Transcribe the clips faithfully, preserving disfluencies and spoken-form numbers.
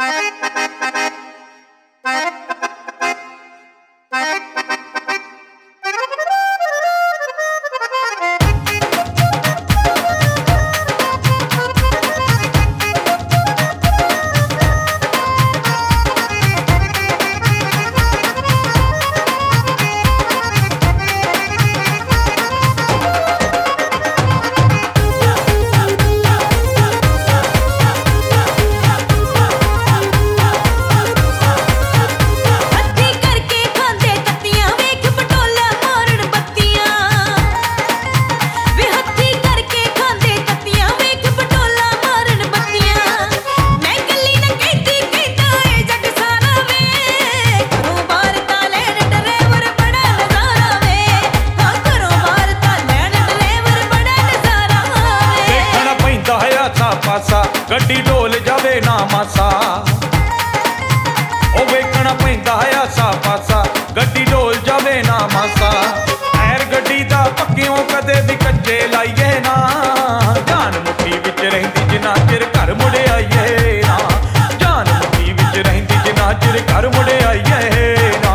गड्डी ढोल जावे ना मासा ओ वेखना पैंदा आसा पासा गड्डी ढोल जावे ना मासा पैर गड्डी दा पक्कियों कदे भी कच्चे लाइए ना जान मुट्ठी विच रहिंदी जिन्ना चिर घर मुड़े आइए ना जान मुट्ठी विच रहिंदी जिन्ना चिर घर मुड़े आइए ना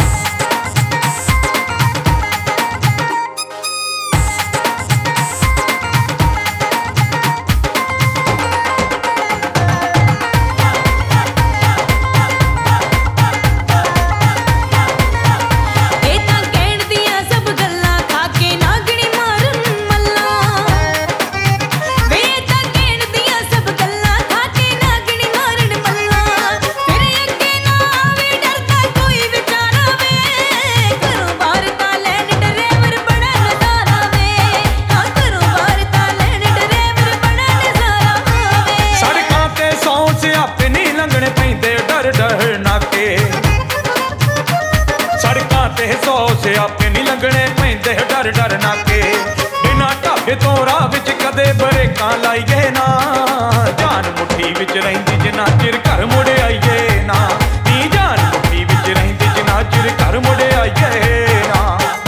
सौ सियापे नहीं लगने पैंदे डर डर नाके बिना ढाबे तो राह विच कदे बरेकां लाइए ना जान मुट्ठी विच रहिंदी जिन्ना चिर घर मुड़े आइए ना नी जान मुट्ठी विच रहिंदी जिन्ना चिर घर मुड़े आइए ना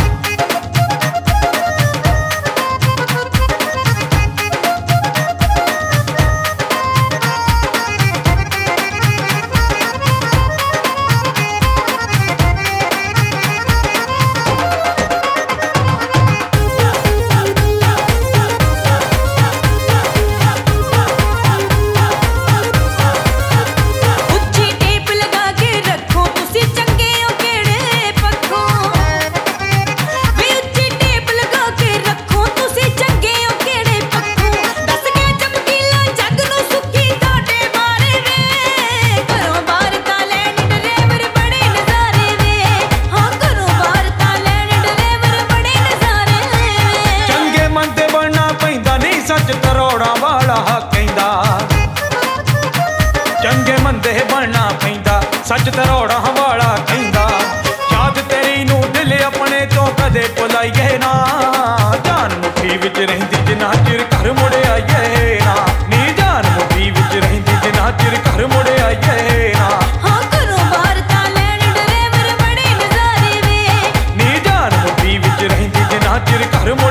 चंगे मंदे बनना पैंदा सच तरोड़ा वाला कहंदा याद तेरी नू दिल अपने तो कदे भुलाइए ना जान मुट्ठी विच रहिंदी जिन्ना चिर घर मुड़े आइए ना नी जान मुट्ठी विच रहिंदी जिन्ना चिर घर मुड़े आइए ना हाँ घरों बाहर तां लैण ड्राइवर बड़े नज़ारे वे नी जान मुट्ठी विच रहिंदी जिन्ना चिर घर